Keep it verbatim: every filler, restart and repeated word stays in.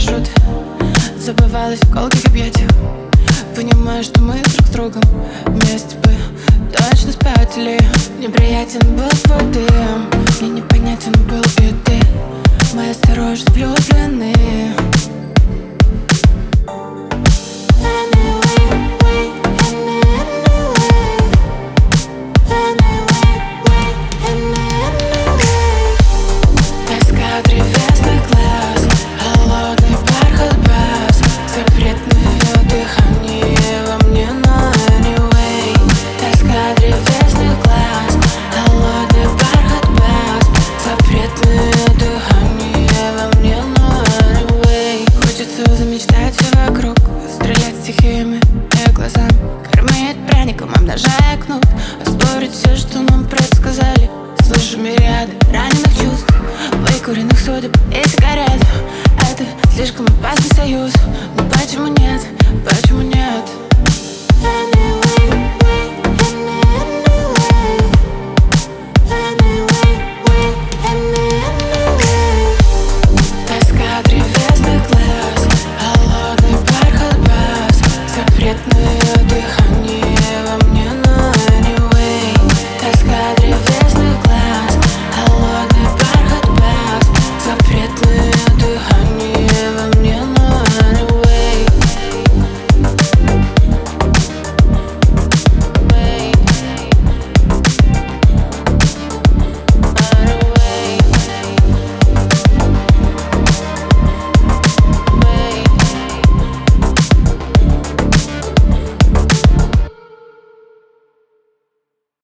маршруты, забывалась в колких объятиях. Понимаю, что мы друг с другом вместе бы точно спятили. Неприятен был твой дым, мне непонятен был и ты, мои осторожно влюбленные. Замечтать все вокруг, стрелять стихиями и глазами, кормить пряником, обнажая кнут, оспорить все, что нам предсказали. Слышу мириады раненых чувств, выкуренных судеб и сигарет. Это слишком опасный союз, но почему нет, почему нет?